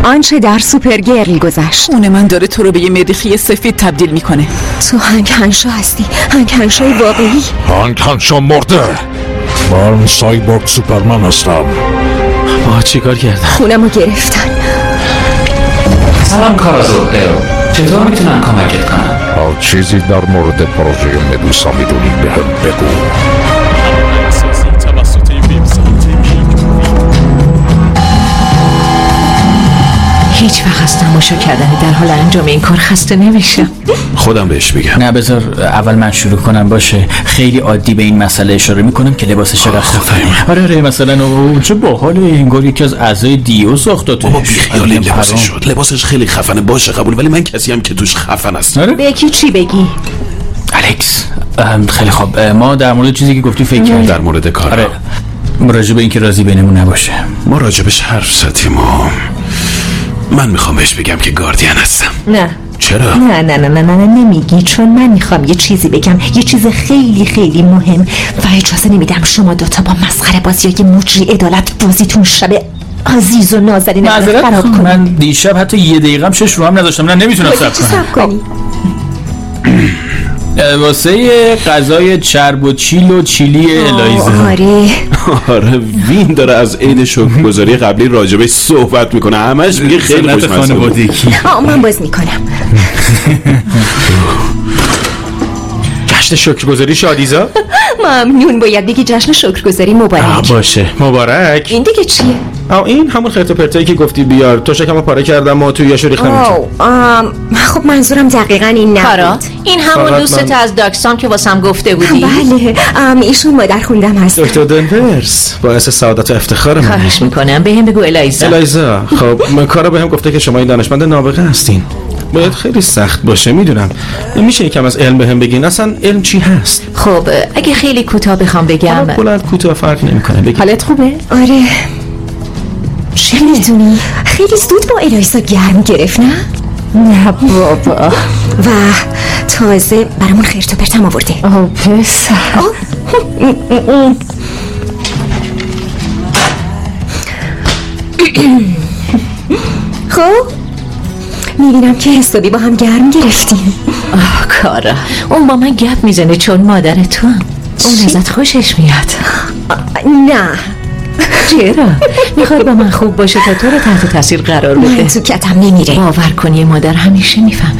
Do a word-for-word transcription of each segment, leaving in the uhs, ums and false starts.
آنچه در سوپرگرل گذشت. اون من داره تو رو به یه مریخی سفید تبدیل میکنه. تو هنگ هنشا هستی، هنگ هنشای واقعی. هنگ هنشا مرده. من سایبورگ سوپرمن هستم. آه چی کار کردن؟ خونم رو گرفتن. سلام کارازو، چطور میتونم کمکت کنم؟ هر چیزی در مورد پروژه مدوسا میدونی به هم بگو. هیچ وقت از تماشا کردنی در حال انجام این کار خسته نمیشم. خودم بهش میگم. نه بذار اول من شروع کنم. باشه خیلی عادی به این مسئله اشاره میکنم که لباسش چقدر خفنه. آره آره مثلا اون چه باحاله، انگار یکی از اعضای دیو ساختاتش. بابا بیخیال لباسش شد. لباسش خیلی خفنه، باشه قبول، ولی من کسی هم که توش خفن است. آره؟ به یکی چی بگی؟ الکس خیلی خوب، ما در مورد چیزی که گفتی فکر کردیم. در مورد کار. آره راجع به اینکه راضی بینمون نباشه. ما راجبش حرف زدیم و من میخوام بهش بگم که گاردین هستم. نه. چرا؟ نه نه نه نه نه نمیگی، چون من میخوام یه چیزی بگم، یه چیز خیلی خیلی مهم و اجازه نمیدم شما دوتا با مسخره بازی های مجری عدالت بازیتون شب عزیز و نازنین خراب کنید. من دیشب حتی یه دقیقه هم شش رو هم نداشتم. نه نمیتونم صبر کنم. واسه غذای چرب و چیل و چیلی الایزه. آره آره وین داره از عید شکرگزاری قبلی راجبش صحبت میکنه، همش میگه خیلی خوشمزه بود. آه من باز میکنم. جشن شکرگزاری شادیزا؟ ممنون، باید بگی جشن شکرگزاری مبارک. باشه مبارک. این دیگه چیه؟ آه این همون خرت و پرتایی که گفتی بیار. تو شکمو پاره کردم و توی یاشو ریختم اینجا. خب منظورم دقیقاً این نبود. کارا این همون دوستت من... از داکسان که واسم گفته بودی؟ بله ام ایشون مادر خوندم هست. دکتر دنورس باعث سعادت و افتخار من. خواهش میکنم بهم بگو الایزا. الایزا خب کارا بهم گفته که شما این دانشمند نابغه هستین. باید خیلی سخت باشه میدونم. میشه یکم از علم بهم بگین؟ اصلا علم چی هست؟ خب اگه خیلی کوتاه بخوام بگم. بلند کوتاه فرق نمیکنه. بگی. حالت خوبه؟ آره. چه میدونی؟ خیلی زود با الایزا گرم گرفت نه؟ نه بابا. و تازه برامون خیرت و پرتم آورده. آه پسر. خب میبینم که حسابی با هم گرم گرفتیم. آه کارا اون با من گپ میزنه چون مادر تو هم. اون ازت خوشش میاد. نه. چرا؟ میخواد با من خوب باشه تا تو رو تحت تاثیر قرار بده. من تو کتم نمیره. باور کنی مادر همیشه میفهمه.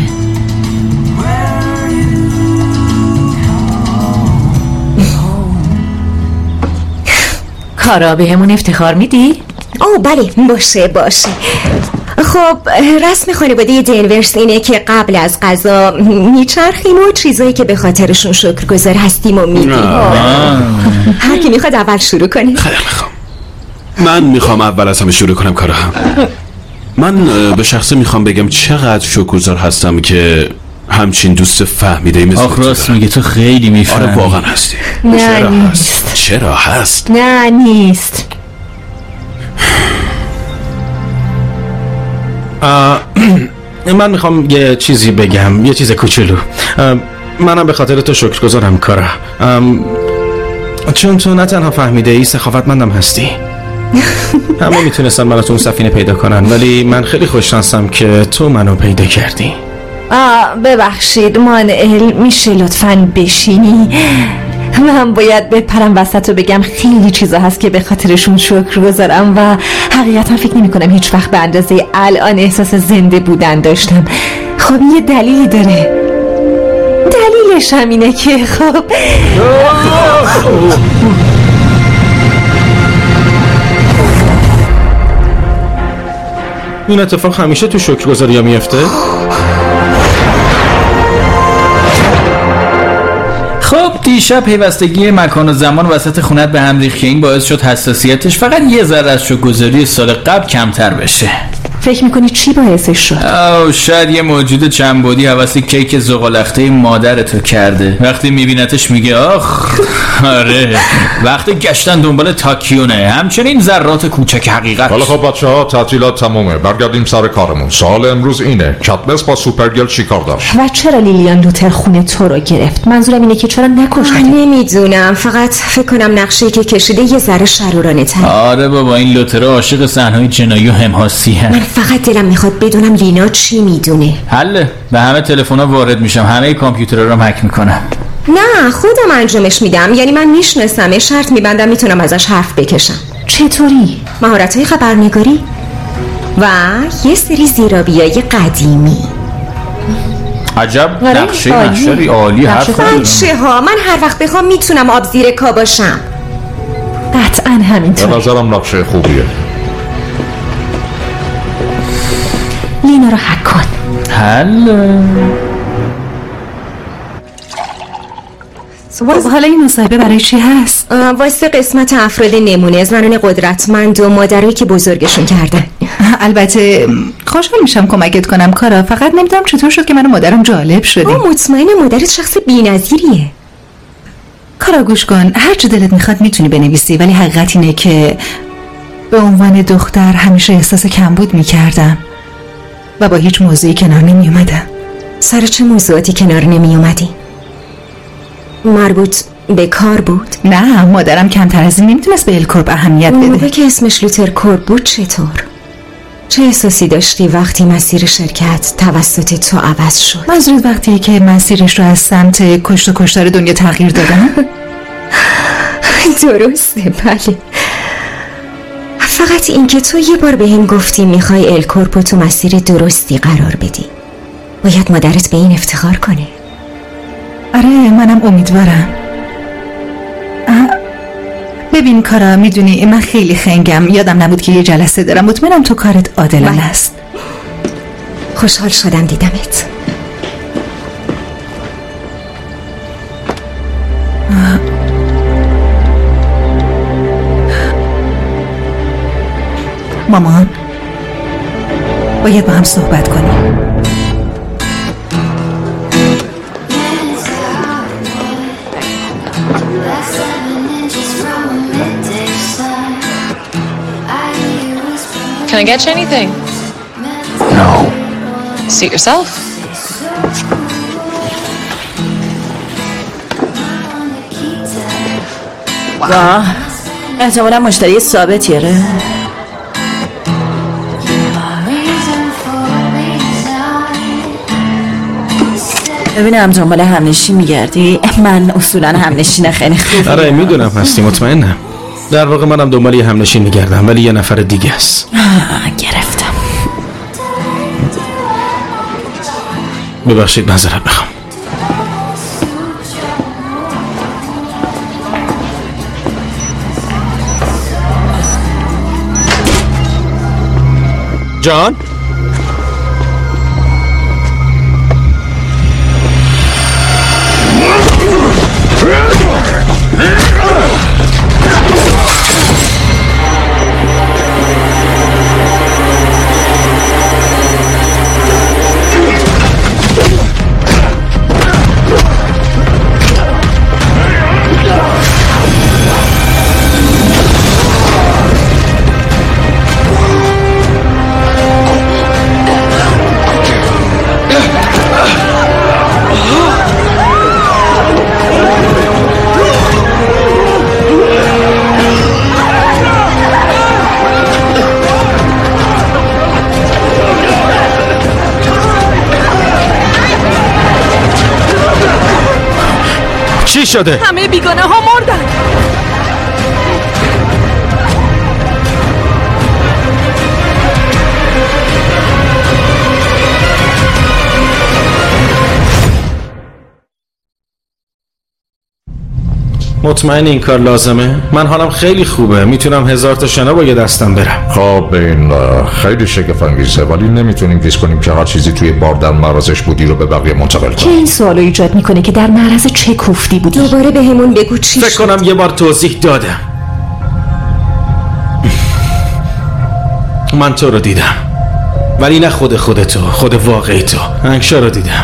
کارا به همون افتخار میدی؟ اوه بله باشه باشه. خب رسم خانواده دنورس اینه که قبل از غذا میچرخیم و چیزایی که به خاطرشون شکرگزار هستیم و میگیم. هر کی میخواد اول شروع کنه. خیلی میخوام. من میخوام اول از همه شروع کنم کارا. من به شخصه میخوام بگم چقدر شکرگزار هستم که همچین دوست فهمیده مثل آخ راست میگه تو خیلی میفهمی. آره واقعا هستی. نه چرا نیست. هست؟ چرا هست؟ نه نیست. من میخوام یه چیزی بگم، یه چیز کوچولو. منم به خاطر تو شکرگزارم کارا، چون تو نه تنها فهمیده ای سخاوتمندم هستی. همه میتونستن منو تو اون سفینه پیدا کنن ولی من خیلی خوششانسم که تو منو پیدا کردی. آه ببخشید مانعل، میشه لطفاً بشینی؟ من باید بپرم وسط و بگم خیلی چیزا هست که به خاطرشون شکر گذارم و حقیقتا فکر نمی کنم هیچ وقت به اندازه الان احساس زنده بودن داشتم. خب یه دلیلی داره. دلیلش هم اینه که خب این اتفاق همیشه تو شکرگزاری ها میفته؟ خب دیشب پیوستگی مکان و زمان وسط خونت به هم ریخت که این باعث شد حساسیتش فقط یه ذره از شکرگزاری سال قبل کمتر بشه. فکر میکنی چی باعثش شد؟ آه شاید یه موجود چندبعدی حواس کیک زغالخته مادرتو کرده. وقتی میبینتش میگه آخ آره. وقتی گشتن دنبال تاکیونه. همچنین ذرات کوچک حقیقت. حالا خب بچه ها تعطیلات تمومه، برگردیم سر کارمون. سوال امروز اینه کاتنس با سوپرگرل چی کار داشت؟ و چرا لیلیان لوتر خونه تو رو گرفت؟ منظورم اینه که چرا نکشت؟ نمیدونم، فقط فکر کنم نقشه که کشیده یه ذره شرورانه تر. آره بابا این لوتر عاشق صحنه‌های جنایی و هم‌هاسی هست. من فقط دلم میخواد بدونم لینا چی میدونه. حله، به همه تلفن‌ها وارد میشم، همه کامپیوترها رو هک میکنم. نه خودم انجامش میدم، یعنی من میشناسم، شرط میبندم میتونم ازش حرف بکشم. چطوری؟ مهارت‌های خبرنگاری و یه سری زیرابیای قدیمی. عجب نقشه نقشه‌ای عالی. حرف بچه ها، من هر وقت بخوام میتونم آب زیر کا باشم. قطعا همینطور. به نظرم نقشه خوبیه. لینا رو هک کن. حله. حالا این مصاحبه برای چی هست؟ واسه قسمت افراد نمونه، زنان قدرتمند و مادرایی که بزرگشون کردن. البته خوشحال میشم کمکت کنم کارا، فقط نمیدونم چطور شد که من و مادرم جالب شدیم. مطمئن مادرت شخص بی‌نظیریه. کارا گوش کن، هر چه دلت میخواد میتونی بنویسی، ولی حقیقت اینه که به عنوان دختر همیشه احساس کمبود میکردم و با هیچ موضوعی کنار نمیومدم. سر چه موضوعاتی کنار نمیومدی؟ مربوط به کار بود؟ نه، مادرم کمتر از این نمیتونست به الکورب اهمیت بده. اون موقع که اسمش لوتر کورب بود چطور؟ چه احساسی داشتی وقتی مسیر شرکت توسط تو عوض شد؟ منظورت وقتی که مسیرش رو از سمت کشت و کشتار دنیا تغییر دادم؟ درسته، بله. فقط این که تو یه بار به هم گفتی میخوای الکورب تو مسیر درستی قرار بدی. باید مادرت به این افتخار کنه. آره، منم امیدوارم. ببین کارا، میدونی من خیلی خنگم، یادم نبود که یه جلسه دارم. مطمئنم تو کارت عادلانه است. خوشحال شدم دیدمت. مامان، باید با هم صحبت کنیم. Can I get you anything? No. Suit yourself. واه، احتمالا مشتری ثابتیه. ببینم دنبال همنشین میگردی؟ من اصولا همنشین خیلی خوبی. آره میدونم هستی، مطمئنم. در واقع منم دنبال یه همنشین میگردم، ولی یه نفر دیگه است. گرفتم. ببخشید معذرت بخوام. جان؟ چی شده؟ همه بیگانه ها مردن. مطمئن این کار لازمه؟ من حالم خیلی خوبه، میتونم هزار تا شنا با یه دستم برم. خب این خیلی شگفت انگیزه، ولی نمیتونیم حس کنیم که هر چیزی توی بار در معرضش بودی رو به بقیه منتقل که کنیم. این سوالو ایجاد میکنه که در معرض چه کوفتی بودی؟ دوباره به همون بگو چی فکر شد؟ کنم یه بار توضیح دادم. من تو رو دیدم، ولی نه خود خودتو، خود واقعی تو. انگشا رو دیدم،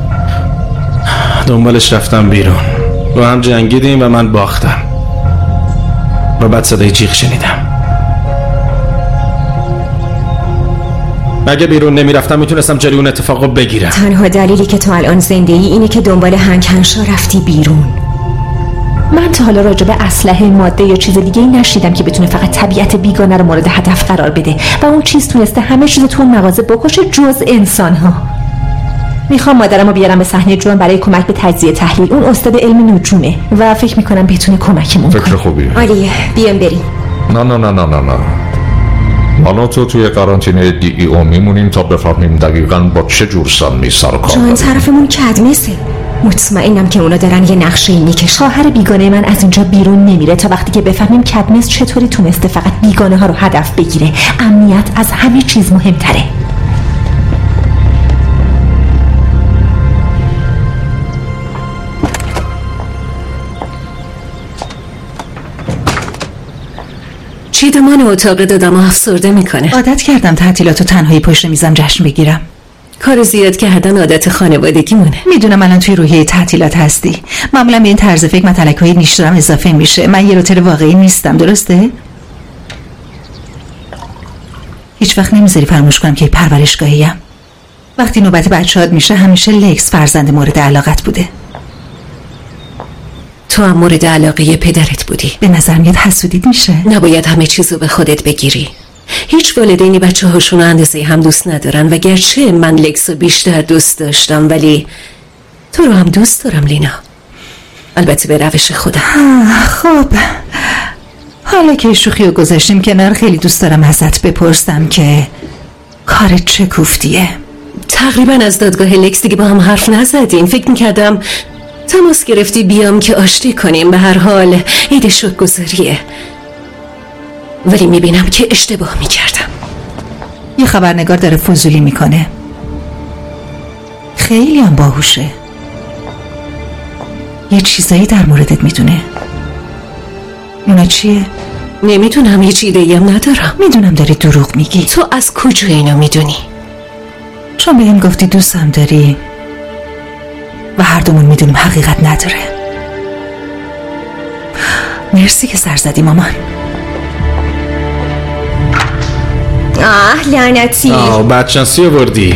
دنبالش رفتم بیرون، با هم جنگیدیم و من باختم و بعد صدای جیغ شنیدم. اگه بیرون نمیرفتم میتونستم جلوی اون اتفاق رو بگیرم. تنها دلیلی که تو الان زنده ای اینه که دنبال هنگ هنشا رفتی بیرون. من تا حالا راجع به اسلحه، ماده یا چیز دیگه ای نشیدم که بتونه فقط طبیعت بیگانه رو مورد هدف قرار بده و اون چیز تونسته همه چیز تو اون مغازه بکشه جز انسان‌ها. میخوام مادرمو بیارم به صحنه جرم برای کمک به تجزیه تحلیل. اون استاد علم نجومه و فکر میکنم بتونه کمکمون کنه. فکر خوبیه. عالیه، بیام بریم. نه نه نه نه نه نه حالا تو توی قرنطینه دی ای او میمونیم تا بفهمیم دقیقاً با چه جور سمی سر کار جان داریم. طرفمون کدمسه. مطمئنم که اونا دارن یه نقشه میکشن. خواهر بیگانه من از اینجا بیرون نمیره تا وقتی که بفهمیم کدمس چطوری تونسته فقط بیگانه ها رو هدف بگیره. امنیت از همه چیز مهمتره. چیدمان اتاق دادم و افسرده میکنه. عادت کردم تعطیلاتو تنهایی پشت میزم جشن بگیرم. کار زیاد کردن عادت خانوادگی مونه. میدونم الان توی روحیه تعطیلات هستی. معمولا به این طرز فکر متلک‌های نیشترم اضافه میشه. من یه روتر واقعی نیستم، درسته؟ هیچ وقت نمیذاری فراموش کنم که پرورشگاهیم. وقتی نوبت بچه‌هات میشه همیشه لکس فرزند مورد علاقت بوده. تو هم مورد علاقه پدرت بودی. به نظر میاد حسودیت میشه. نباید همه چیزو به خودت بگیری. هیچ والدینی بچه هاشون اندازه هم دوست ندارن و گرچه من لکسو بیشتر دوست داشتم ولی تو رو هم دوست دارم لینا، البته به روش خودم. خب حالا که شوخی رو گذاشتیم کنار، خیلی دوست دارم ازت بپرسم که کارت چه کوفتیه؟ تقریبا از دادگاه لکس دیگه با هم حرف نزدیم. فکر میکردم تماس گرفتی بیام که آشتی کنیم. به هر حال عید شکرگزاریه، ولی میبینم که اشتباه میکردم. یه خبرنگار داره فضولی میکنه. خیلی هم باهوشه. یه چیزایی در موردت میدونه. اونا چیه؟ نمیدونم، هیچ ایده‌ای هم ندارم. میدونم داری دروغ میگی. تو از کجا اینو میدونی؟ چون بهم گفتی دوستم داری و هر دومون میدونیم حقیقت نداره. مرسی که سر زدی مامان. آه لعنتی. آه بدشانسی آوردی.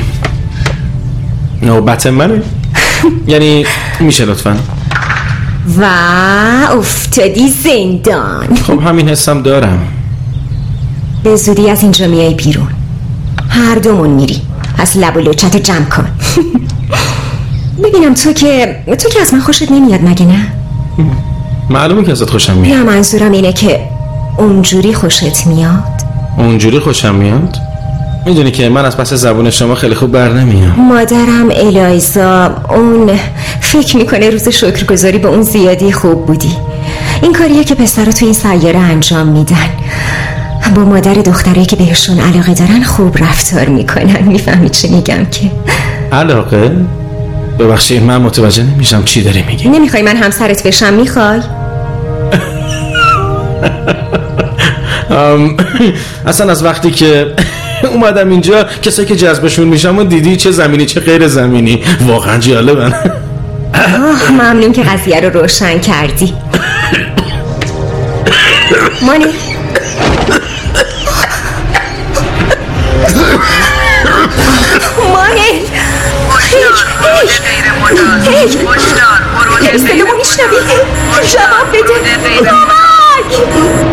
نوبت منه؟ یعنی میشه لطفاً؟ و افتادی زندان. خب همین حسم دارم. به زودی از اینجا میای بیرون. هر دومون میری. پس لب و لوچتو جمع کن. ببینم تو که تو که از من خوشت نمیاد مگه نه؟ معلومه که ازت خوشم میاد. نه منظورم اینه که اونجوری خوشت میاد. اونجوری خوشم میاد؟ میدونی که من از پس زبون شما خیلی خوب بر نمیام. مادرم الایزا اون فکر میکنه روز شکرگزاری به اون زیادی خوب بودی. این کاریه که پسرها تو این سیاره انجام میدن. با مادر دختری که بهشون علاقه دارن خوب رفتار میکنن. میفهمی چی میگم که؟ علاقه؟ ببخشید من متوجه نمیشم چی داری میگی. نمیخوای من همسرت بشم؟ میخوای؟ اصلا از وقتی که اومدم اینجا کسایی که جذبشون میشم و دیدی چه زمینی چه غیر زمینی. واقعا جالبن. آه ممنون که قضیه رو روشن کردی. مانی مانی هیچ صدامو میشنوی؟ جواب بده. کمک.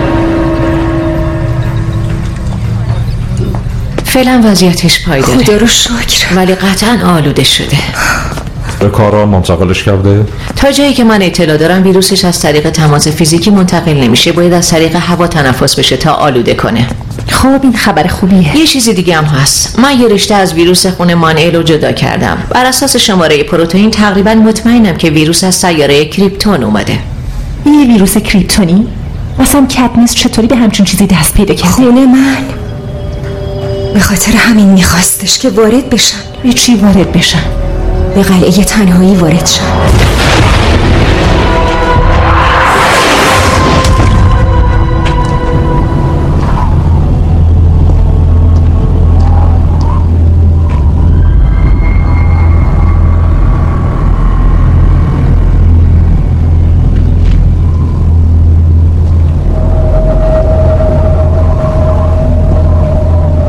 فعلا وضعیتش پایداره. خدا رو شکر. ولی قطعا آلوده شده. به کارا منتقلش کرده؟ تا جایی که من اطلاع دارم ویروسش از طریق تماس فیزیکی منتقل نمیشه، باید از طریق هوا تنفس بشه تا آلوده کنه. خب این خبر خوبیه. یه چیز دیگه هم هست. من یه رشته از ویروس خون مانعل رو جدا کردم. بر اساس شماره پروتئین تقریبا مطمئنم که ویروس از سیاره کریپتون اومده. یه ویروس کریپتونی؟ اصلا کدمس چطوری به همچون چیزی دست پیدا کرد؟ خونه من به خاطر همین میخواستش که وارد بشن. به چی وارد بشن؟ به قلعه تنهایی وارد شن.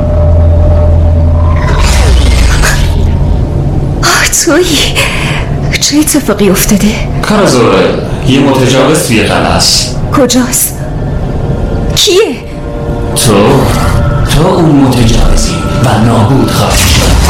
تویی چه اتفاقی افتاده؟ کار زوره، یه متجاوز توی قلعه است. کجاست؟ کیه؟ تو تو اون متجاوزی و نابود خواهی شد.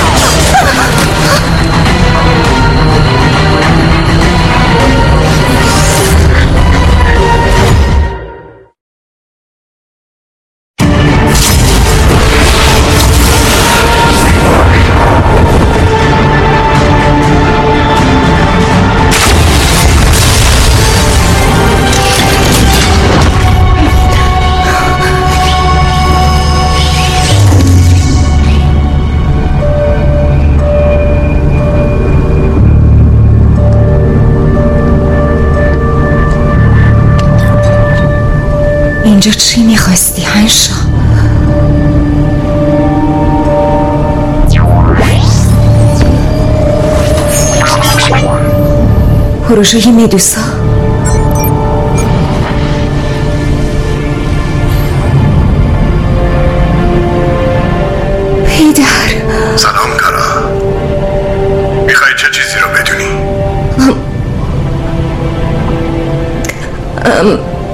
اینجا چی میخواستی هنشا؟ پروژه مدوسا. پیدر. سلام کارا. میخوای چه چیزی رو بدونی؟ ام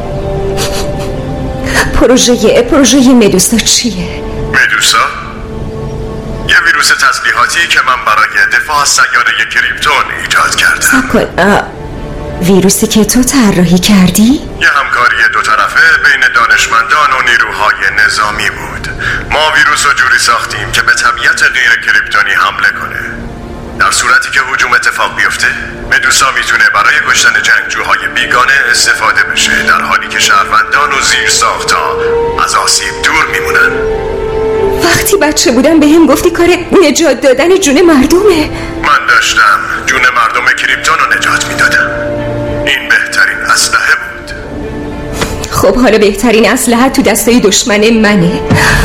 پروژه پروژه مدوسا چیه؟ مدوسا؟ یه ویروس تسلیحاتی که من برای دفاع از سیاره کریپتون ایجاد کردم. صبر کن، ویروسی که تو طراحی کردی؟ یه همکاری دو طرفه بین دانشمندان و نیروهای نظامی بود. ما ویروس رو جوری ساختیم که به طبیعت غیر کریپتونی حمله کنه. در صورتی که هجوم اتفاق بیفته، مدوسا میتونه برای کشتن جنگجوهای بیگانه استفاده بشه، در حالی که شهروندان و زیر ساختا از آسیب دور میمونن. وقتی بچه بودم به هم گفتی کار نجات دادن جون مردمه. من داشتم جون مردم کریپتون رو نجات میدادم. این بهترین اسلحه بود. خب حالا بهترین اسلحه تو دستای دشمن منه.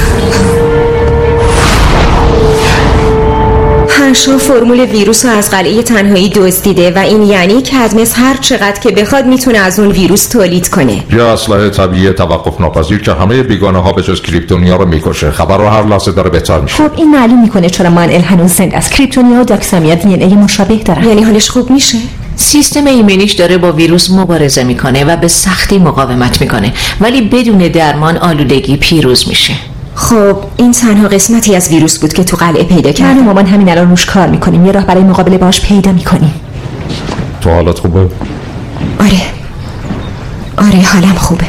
هنشا فرمول ویروس رو از قلعه تنهایی دزدیده و این یعنی کدمس هر چقدر که بخواد میتونه از اون ویروس تولید کنه. یا اسلحه طبیعی توقف ناپذیر که همه بیگانه ها به جز کریپتونیا رو میکشه. خبر رو هر لحظه داره بهتر میشه. خب این معلوم میکنه چرا منعل هنوز زنده است. کریپتونیا و داکسامیا دی ان ای مشابه دارن. یعنی حالش خوب میشه؟ سیستم ایمنیش داره با ویروس مبارزه میکنه و به سختی مقاومت میکنه، ولی بدون درمان آلودگی پیروز میشه. خب این تنها قسمتی از ویروس بود که تو قلعه پیدا کردم. من و مامان همین الان روش کار میکنیم، یه راه برای مقابله باش پیدا میکنیم. تو حالت خوبه؟ آره آره حالم خوبه.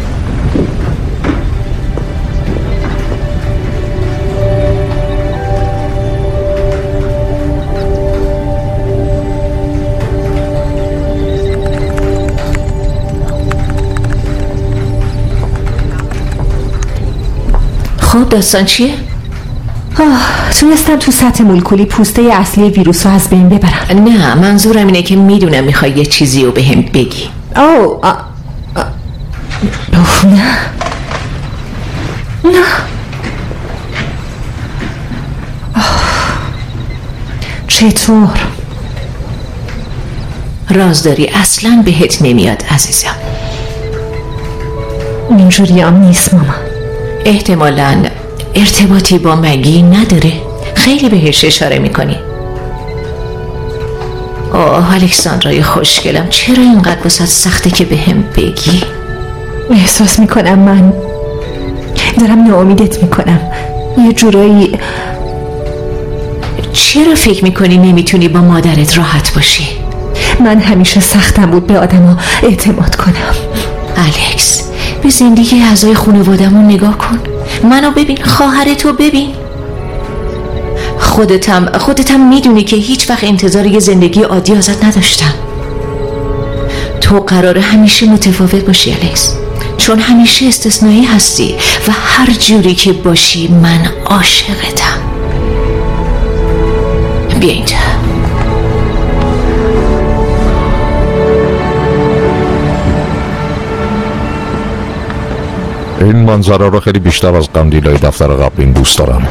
خب داستان چیه؟ آه، تونستم تو سطح مولکولی پوسته اصلی ویروس رو از بین ببرم. نه منظورم اینه که میدونم میخوای یه چیزی رو به هم بگی. اوه آه. آه. اوه نه نه آه. چطور؟ رازداری اصلا بهت نمیاد عزیزم. اینجوری هم نیست ماما. احتمالاً ارتباطی با مگی نداره. خیلی بهش اشاره میکنی. آه الکساندرای خوشگلم، چرا اینقدر واسه سخته که به هم بگی؟ احساس میکنم من دارم ناامیدت میکنم یه جورایی. چرا فکر میکنی نمیتونی با مادرت راحت باشی؟ من همیشه سختم بود به آدم ها اعتماد کنم. الکس به زندگی اعضای خانواده‌مون نگاه کن. منو ببین، خواهرتو ببین. خودتم خودتم میدونی که هیچ وقت انتظار یه زندگی عادی ازت نداشتم. تو قراره همیشه متفاوت باشی الکس، چون همیشه استثنایی هستی و هر جوری که باشی من عاشقتم. بیا اینجا. این منظره رو خیلی بیشتر از قندیلای دفتر قبلیم دوست دارم.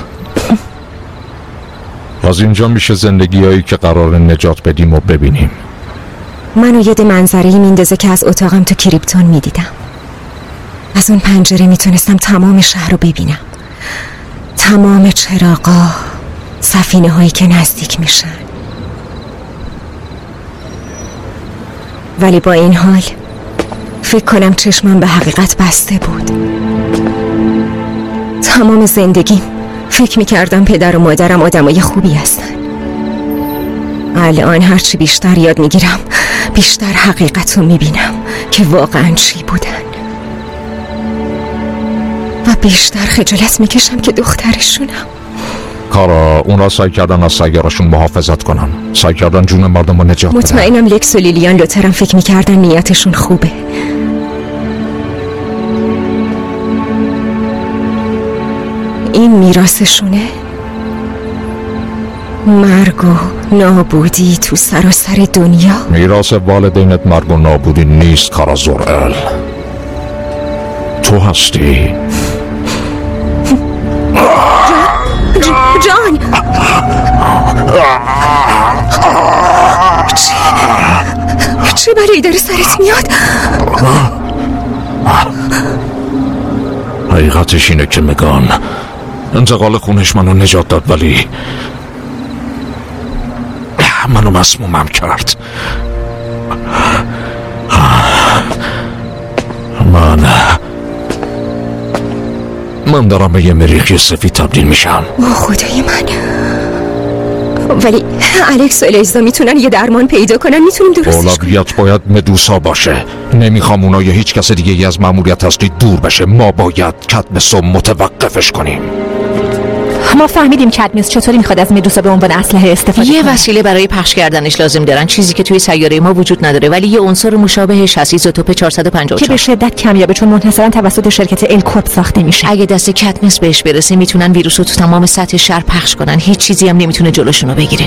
از اینجا میشه زندگی هایی که قرار نجات بدیم و ببینیم. منو یاد منظره‌ای میندازه که از اتاقم تو کریپتون میدیدم. از اون پنجره میتونستم تمام شهر رو ببینم، تمام چراغا، سفینه هایی که نزدیک میشن. ولی با این حال فکر کنم چشمم به حقیقت بسته بود. تمام زندگیم فکر میکردم پدر و مادرم آدمای خوبی هستن. الان هرچی بیشتر یاد میگیرم بیشتر حقیقت رو میبینم که واقعا چی بودن و بیشتر خجالت میکشم که دخترشونم. کارا اون را سعی کردن از سیارشون محافظت کنن، سعی کردن جون مردم رو نجات بدن. مطمئنم لکس و لیلیان لوترم فکر میکردن نیتشون خوبه. این میراثشونه؟ مرگ و نابودی تو سراسر دنیا؟ میراث والدینت مرگ و نابودی نیست کارا زورال، تو هستی. جان چه چه بلایی داره سرت میاد؟ حقیقتش اینه که مگان انتقال خونش منو نجات داد، ولی منو مسمومم کرد. من من دارم به یه مریخی سفید تبدیل میشم. اوه خدای من. ولی الکس و الیزا میتونن یه درمان پیدا کنن، میتونیم درستش کنیم. اولویت باید مدوسا باشه. نمیخوام اونا یا هیچ کس دیگه ای از مأموریت اصلی دور بشه. ما باید کدمس رو متوقفش کنیم. ما فهمیدیم کدمس چطوری میخواد از مدوسا به عنوان اسلحه استفاده یه کنه. وسیله برای پخش کردنش لازم دارن، چیزی که توی سیاره ما وجود نداره، ولی یه عنصر مشابهش هست، ایزوتوپ چهارصد و پنجاه و چهار که به شدت کمیابه، چون منحصرا توسط شرکت الکورپ ساخته میشه. اگه دست کدمس بهش برسه میتونن ویروس رو تو تمام سطح شهر پخش کنن. هیچ چیزی هم نمیتونه جلوشون رو بگیره.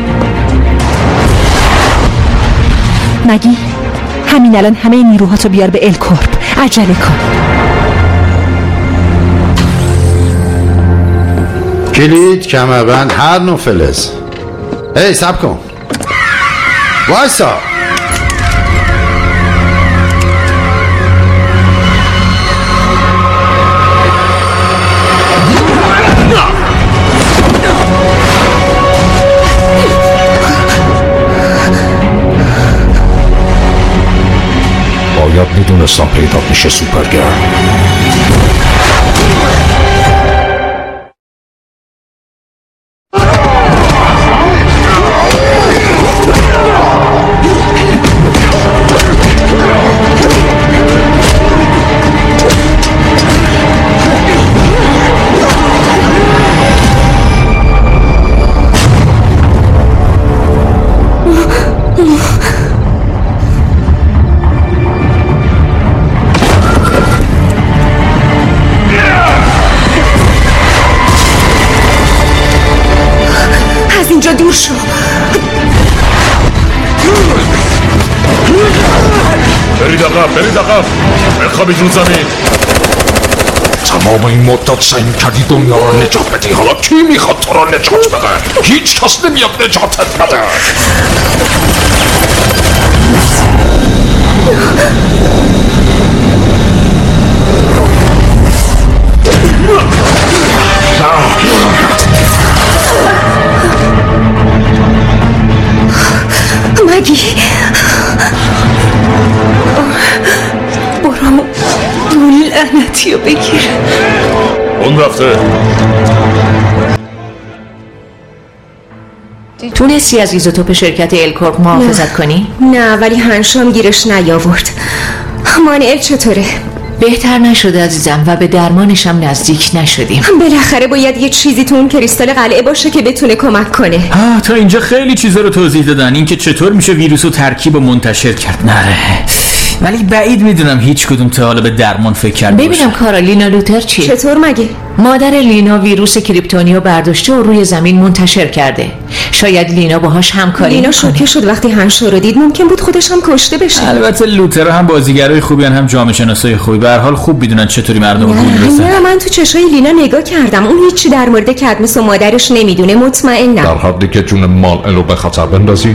مگی همین الان همه نیروهاتو بیار به الکورپ، عجله کن. کلید، کمربند، هر نوع فلز. هی سب کن، وایسا. باید میدونستم پیدا میشه سوپرگرل. دور شو. برید عقب، برید عقب، بخوابید رو زمین. تمام این مدت سعی کردی دنیا رو نجات بدی، حالا کی میخواد تو رو نجات بده؟ هیچ کس نمیاد نجاتت بده. مگی برام اون لعنتی رو بگیر. اون رفته. تونستی از ایزوتوپ شرکت الکورپ محافظت کنی؟ نه، ولی هنشام گیرش نیاورد. مانعل چطوره؟ بهتر نشده عزیزم و به درمانشم نزدیک نشدیم. بالاخره باید یه چیزی تو اون کریستال قلعه باشه که بتونه کمک کنه. آه تا اینجا خیلی چیزا رو توضیح دادن، اینکه چطور میشه ویروس رو ترکیب و منتشر کرد. نره، ولی بعید میدونم هیچ کدوم تا حالا به درمان فکر کرده باشه. ببینم کارا لینا لوتر چی؟ چطور مگه؟ مادر لینا ویروس کریپتونیو برداشته و روی زمین منتشر کرده. شاید لینا باهاش همکاری لینا شوکه شد وقتی هنشو رو دید. ممکن بود خودش هم کشته بشه. البته لوتر هم بازیگرای خوبی هم, هم جامعه شناسای خوبی. به هر حال خوب میدونن چطوری مردم رو میرسن. نه من تو چشای لینا نگاه کردم، اون هیچی در مورد کدمس و مادرش نمیدونه. مطمئنم. در حدی که جون مانعل رو به خطر بندازی؟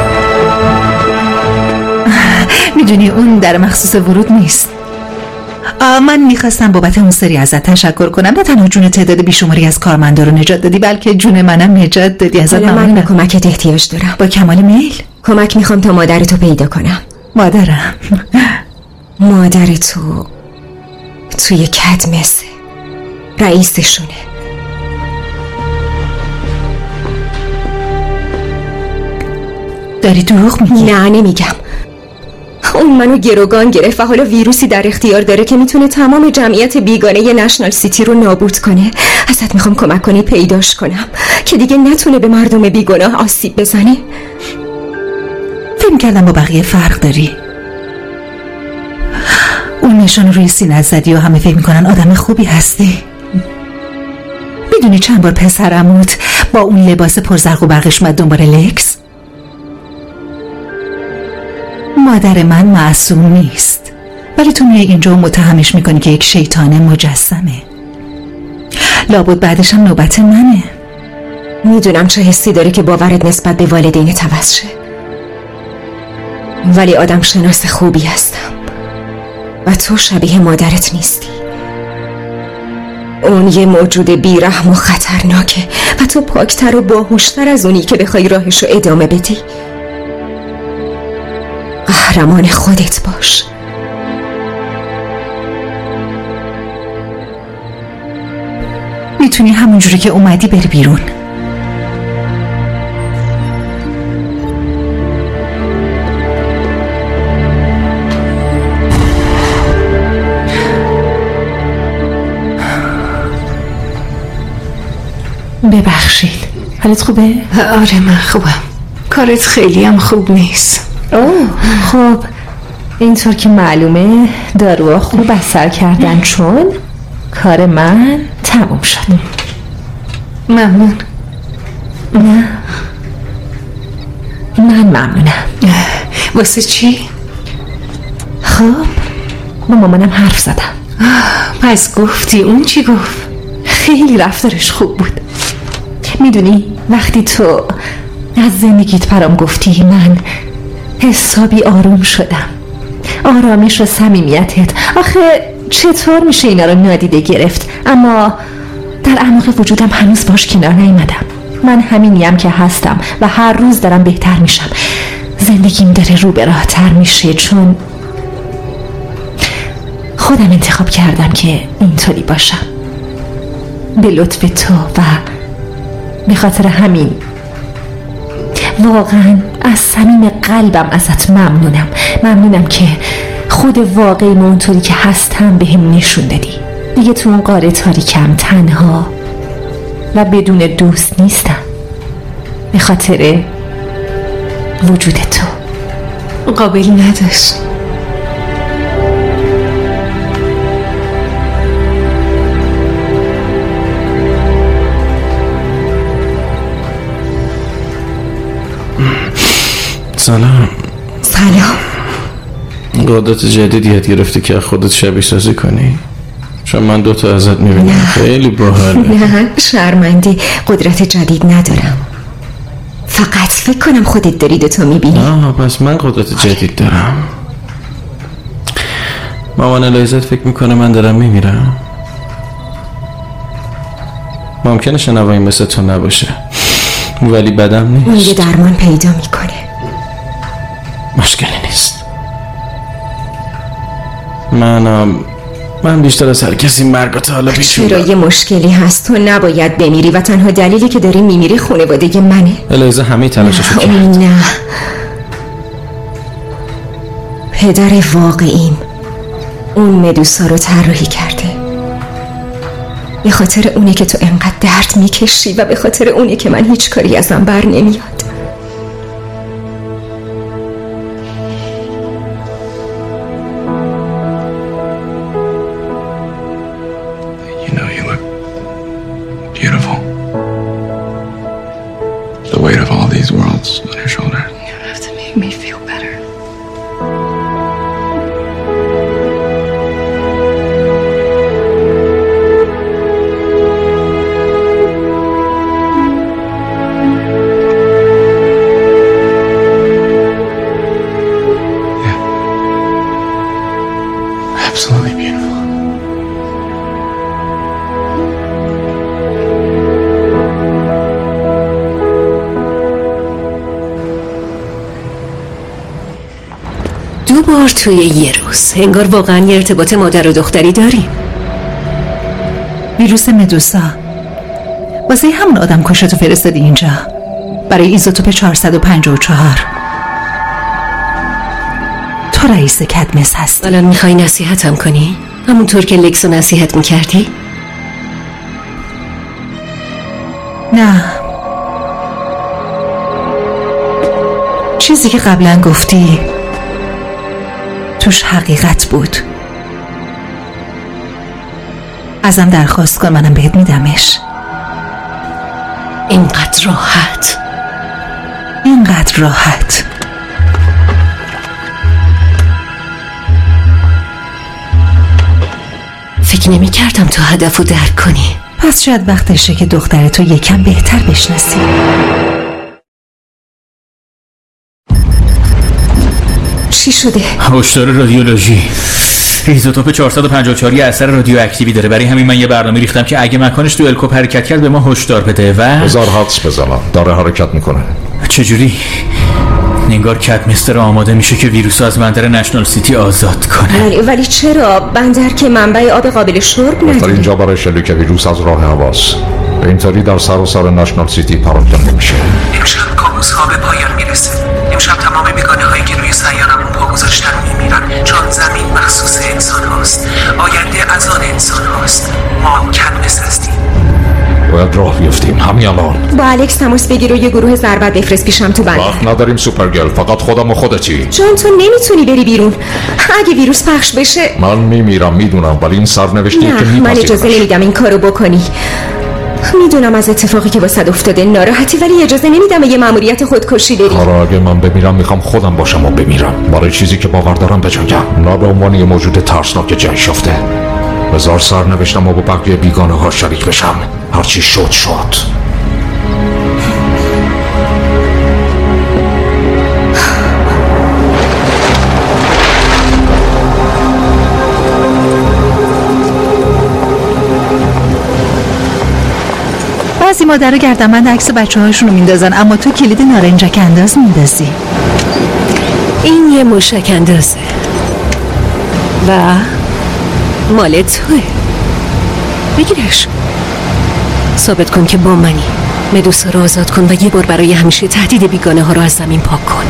میدونی اون در مخصوص ورود نیست. من میخواستم بابت اون سری ازت تشکر کنم. نه تنها جون تعداد بیشماری از کارمندا رو نجات دادی بلکه جون منم نجات دادی. ازت حالا من ممنونم. به کمکت احتیاج دارم. با کمال میل. کمک میخوام تا مادرتو پیدا کنم. مادرم مادر تو توی کدمسه، رئیسشونه. داری دروغ میگی؟ نه نمیگم. اون منو گروگان گرفت و حالا ویروسی در اختیار داره که میتونه تمام جمعیت بیگانه نشنال سیتی رو نابود کنه. ازت میخوام کمک کنی پیداش کنم که دیگه نتونه به مردم بیگناه آسیب بزنه. فکر کردم با بقیه فرق داری. اون نشان روی سینه زدی و همه فکر میکنن آدم خوبی هستی. میدونی چند بار پسرموت با اون لباس پرزرق و برقش اومد دنبال لکس؟ مادر من معصوم نیست، ولی تو میای اینجا و متهمش میکنی که یک شیطان مجسمه. لابد بعدش هم نوبت منه. میدونم چه حسی داره که باورت نسبت به والدین عوض شه، ولی آدم شناس خوبی هستم و تو شبیه مادرت نیستی. اون یه موجود بیرحم و خطرناکه و تو پاکتر و باهوشتر از اونی که بخوای راهشو ادامه بدی. قهرمان خودت باش. میتونی همونجوری که اومدی بری بیرون. ببخشید، حالت خوبه؟ آره من خوبم. کارت خیلی هم خوب نیست. اوه خب اینطور که معلومه داروها خوب اثر کردن چون کار من تموم شد. ممنون. نه من ممنونم. واسه چی؟ خب با مامانم حرف زدم. پس گفتی اون چی گفت؟ خیلی رفتارش خوب بود. میدونی وقتی تو از زندگیت برام گفتی من حسابی آروم شدم. آرامش و صمیمیتت، آخه چطور میشه اینا رو نادیده گرفت؟ اما در اعماق وجودم هنوز باش کنار نیومدم. من همینیم که هستم و هر روز دارم بهتر میشم. زندگیم داره رو به راه تر میشه چون خودم انتخاب کردم که اینطوری باشم به لطف تو و به خاطر همین واقعا از صمیم قلبم ازت ممنونم. ممنونم که خود واقعیم اونطوری که هستم به هم نشون دادی. دیگه تو اون قاره تاریکم تنها و بدون دوست نیستم به خاطر وجود تو. قابل نداشت. سلام. سلام. قدرت جدیدی یاد گرفتی که خودت شبیه سازی کنی؟ چون من دوتا ازت میبینم. خیلی باحاله. نه شرمندی، قدرت جدید ندارم. فقط فکر کنم خودت داری دوتا میبینی. آه پس من قدرت جدید دارم. مامان الایزت فکر میکنه من دارم میمیرم. ممکنه شنوایی مثل تو نباشه ولی بدم نیست. اون یه درمان پیدا میکنه. مشکلی نیست. من من بیشتر از هر کسی مرگ تا حالا پیش چرا یه مشکلی هست؟ تو نباید بمیری و تنها دلیلی که داری میمیری خانواده منه. الایزه همه تلاششو کرد. نه پدر واقعیم اون مدوسا رو طراحی کرده. به خاطر اونه که تو انقدر درد میکشی و به خاطر اونه که من هیچ کاری ازم بر نمیاد. You know, you look beautiful. The weight of all these worlds on your shoulders. You have to make me feel better. Absolutely beautiful. دو بار توی یه روز. انگار واقعا یه ارتباط مادر و دختری داریم. ویروس مدوسا واسه همون آدم کشتو فرستادی اینجا برای ایزوتوپ چهارصد و پنجاه و چهار. تو رئیس کدمس هست. الان میخوای نصیحتم کنی؟ همونطور که لکسو نصیحت میکردی؟ نه، چیزی که قبلا گفتی توش حقیقت بود. ازم درخواست کن، منم بهت میدمش. اینقدر راحت؟ اینقدر راحت. فکر نمی کردم تو هدف رو درک کنی. پس شاید وقتشه که دخترتو یکم بهتر بشناسی. چی شده؟ هشدار رادیولوژی. ایزوتوپ چهارصد و پنجاه و چهار یه اثر رادیواکتیوی داره. برای همین من یه برنامه ریختم که اگه مکانش تو الکوپ حرکت کرد به ما هشدار بده. و بذار حدس بزنم داره حرکت میکنه. چجوری؟ نگار کدمستر آماده میشه که ویروس از بندر نشنال سیتی آزاد کنه. ولی, ولی چرا؟ بندر که منبع آب قابل شرب نداره. اینجا برای شلیک ویروس از راه هواست. به این طریق در سر و سر نشنال سیتی پراکنده میشه. امشب کابوس ها به پایان میرسه. امشب تمام بیگانه هایی که روی سیارمون پا گذاشتن میمیرن، چون زمین مخصوص انسان هاست. آینده از آن انسان هاست. ما کدمس هستیم. باید راه بیفتیم همین الان. با الکس تماس بگیر و یه گروه ضربت بفرست پیشم تو بندر. وقت نداریم سوپرگرل، فقط خودم و خودتی. جان تو نمیتونی بری بیرون. اگه ویروس پخش بشه من میمیرم میدونم، ولی این سرنوشتی که میپذیرم. من اجازه نمیدم این کارو بکنی. میدونم از اتفاقی که واسه افتاده ناراحتی، ولی اجازه نمیدم یه مأموریت خودکشی بری. حالا اگه من بمیرم میخوام خودم باشم و بمیرم، برای چیزی که باور دارم بجنگم، نه به عنوان یه موجود ترسناک جنگ شفته. بذار سرنوشتم و با بقیه بیگانه ها شریک بشم. هرچی شد شد. بعضی مادر گردنبند عکس بچه هاشونو میندازن، اما تو کلید نارنجک انداز میندازی. این یه موشک اندازه و مال توه. بگیرش، ثابت کن که با منی. مدوسا رو آزاد کن و یه بار برای همیشه تهدید بیگانه ها رو از زمین پاک کن.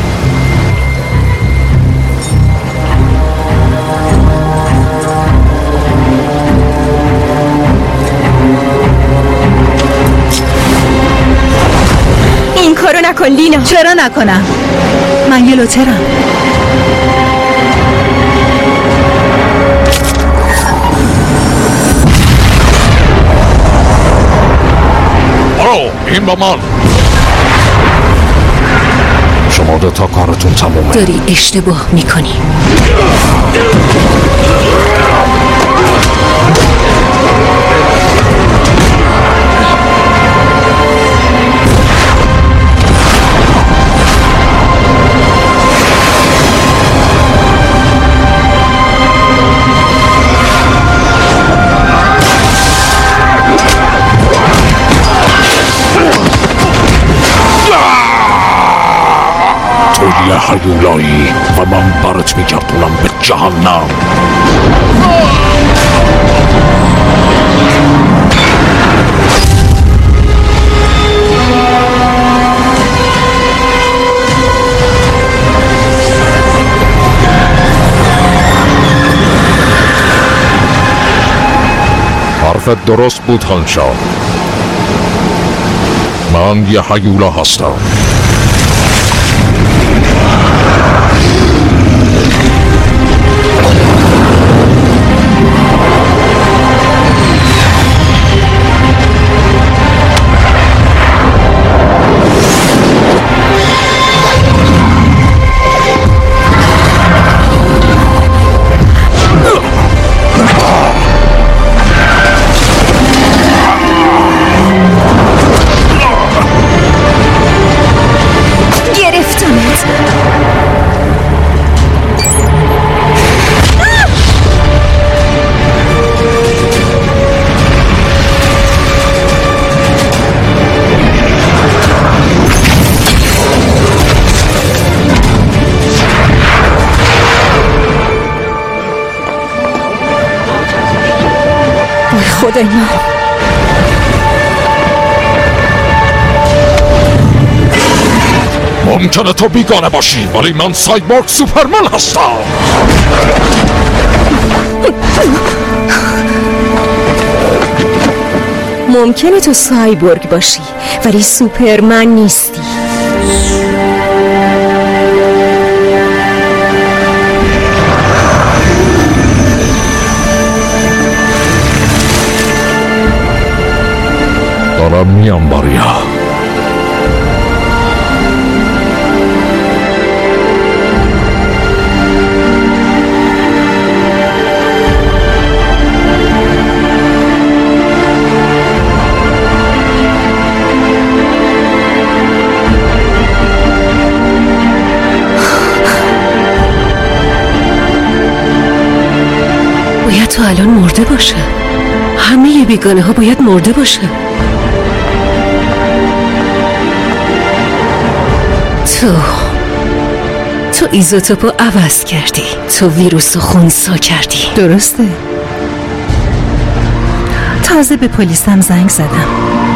این کارو نکن لینا. چرا نکنم؟ من یه لوترم. این با من. شما دو تا کارتون تمومه. داری اشتباه میکنی. یه هیولایی و من برات میگردونم به جهنم. حرفت درست بود خانشا. من یه هیولا هستم. خدای من. ممکنه تو بیگانه باشی ولی من سایبورگ سوپرمن هستم. ممکنه تو سایبورگ باشی ولی سوپرمن نیستی. دارم میام باریا. باید تو الان مرده باشه. همه بیگانه ها باید مرده باشه. تو تو ایزوتوپو عوض کردی. تو ویروس و خونسا کردی. درسته. تازه به پلیسم زنگ زدم.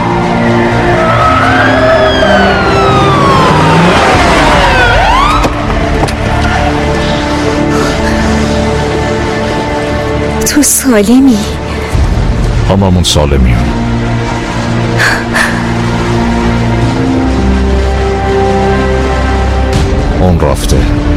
تو سالمی؟ هممون سالمیم. اون رفته.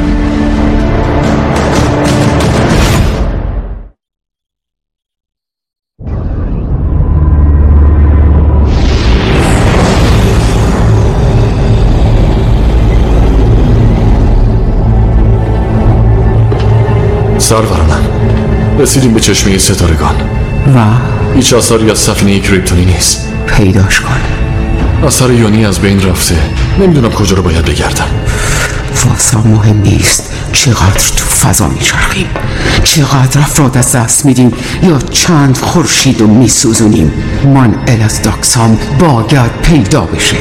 سرورانم رسیدیم به چشمه ستارگان و هیچ آثاری از سفینه کریپتونی نیست. پیداش کن. آثار یونی از بین رفته. نمیدونم کجا رو باید بگردم. واسا مهم نیست چقدر تو فضا میچرخیم، چقدر افراد از دست میدیم یا چند خورشید رو میسوزونیم. من الازداکسام باید پیدا بشه.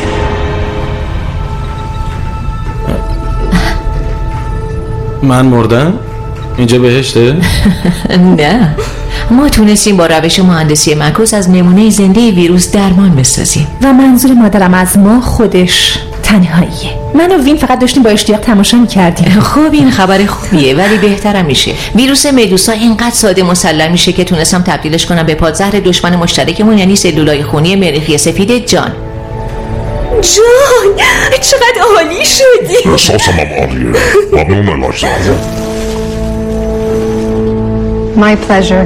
من مردم؟ اینجا بهشته؟ نه، ما تونستیم با روش مهندسی معکوس از نمونه زنده ویروس درمان بسازیم. و منظور مادرم از ما خودش تنهاییه. من و وین فقط داشتیم با اشتیاق تماشا می‌کردیم. خب این خبر خوبیه ولی بهترم میشه. ویروس مدوسا اینقدر ساده مسلم میشه که تونستم تبدیلش کنم به پادزهر دشمن مشترکمون، یعنی سلولای خونی مریخی سفید جان. جان چقدر عالی شدی. احساسم هم عالیه. ممنون الهی. My pleasure.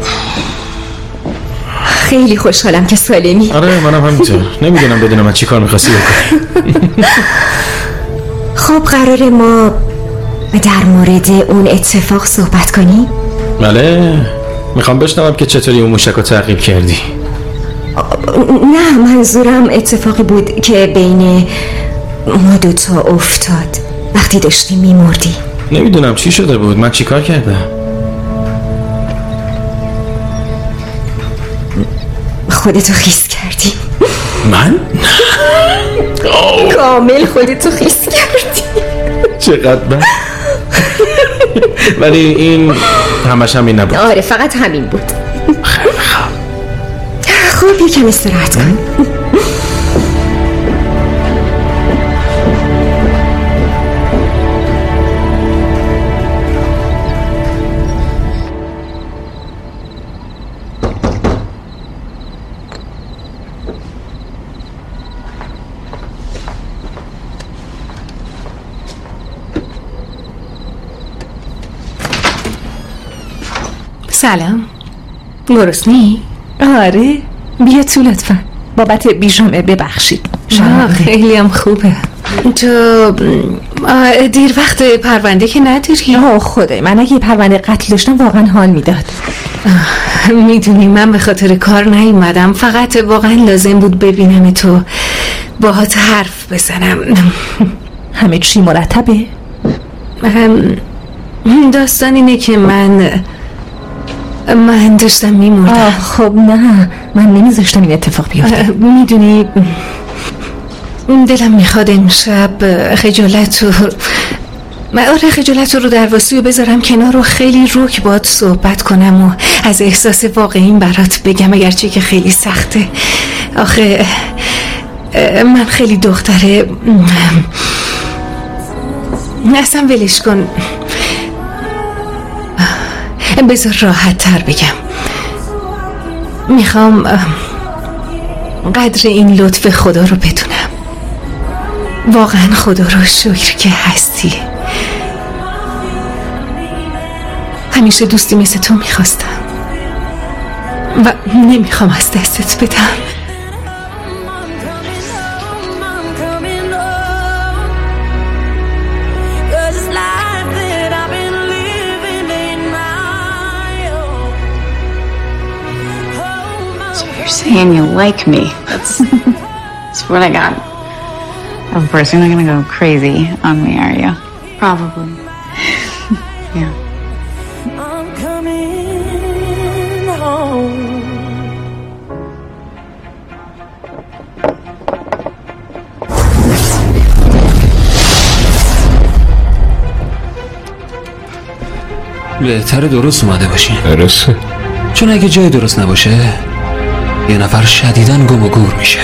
خیلی خوشحالم که سالمی. آره منم همینطور. نمیدونم بدونم من چی کار می‌خواستی بکنی. خب قراره ما در مورد اون اتفاق صحبت کنیم؟ بله میخوام بشنوم که چطوری اون موشک رو تعقیب کردی. نه منظورم اتفاقی بود که بین ما دوتا افتاد وقتی داشتی میمردی. نمیدونم چی شده بود. من چی کار کردم؟ خودتو خیس کردی. من؟ کامل خودتو خیس کردی. چقدر من؟ ولی این همش همین نبود. آره فقط همین بود. خیلی خوب. خب یکم استراحت کن. سلام. گرسنه‌ای؟ آره بیا تو لطفا. بابت بیژامه ببخشید. نه خیلی هم خوبه. تو دیر وقت پرونده که نداری؟ آه خدای من اگه پرونده قتل داشتم واقعا حال میداد. میدونی من به خاطر کار نیومدم، فقط واقعا لازم بود ببینم تو، باهات حرف بزنم. همه چی مرتبه؟ داستان اینه که من من داشتم میمردم. خب نه من نمیذاشتم این اتفاق بیفته. میدونی دلم میخواد امشب خجالت و من آره خجالت رو در واسه بذارم کنار و خیلی روک باد صحبت کنم و از احساس واقعیم برات بگم، اگرچه که خیلی سخته. آخه من خیلی دختره، اصلا ولش کن، بذار راحت تر بگم. میخوام قدر این لطف خدا رو بدونم. واقعا خدا رو شکر که هستی. همیشه دوستی مثل تو میخواستم و نمیخوام از دستت بدم. Saying you like me. That's, that's what I got. Of course, you're not gonna go crazy on me, are you? Probably. Yeah. I'm coming home. بهتر درست اومده باشی. درسته. چون اگه جای درست نباشه یه نفر شدیداً گم و گور میشه.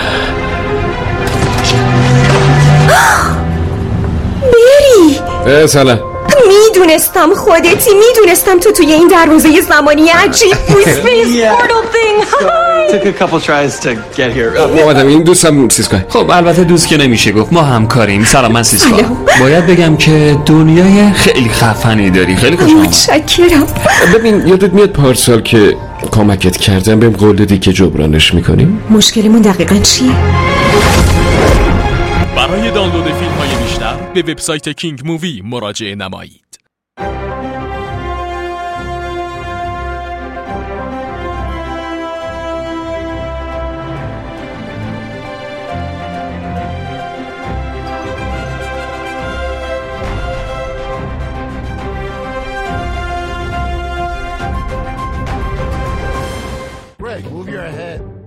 بری سلام. میدونستم خودتی، میدونستم تو توی این دروازه زمانی عجیب بود. Took a couple tries to get here. اومدم این دوستم سیسکا. خب البته دوست که نمیشه گفت، ما همکاریم. سلام، من سیسکا. باید بگم که دنیای خیلی خفنی داری. خیلی خوشم اومد. متشکرم. ببین یادت میاد پارسال که کمکت کردم بهم قول دادی که جبرانش میکنیم؟ مشکلمون دقیقاً چیه؟ برای دانلود فیلم های بیشتر به وبسایت کینگ مووی مراجعه نمایید. Greg, move your head.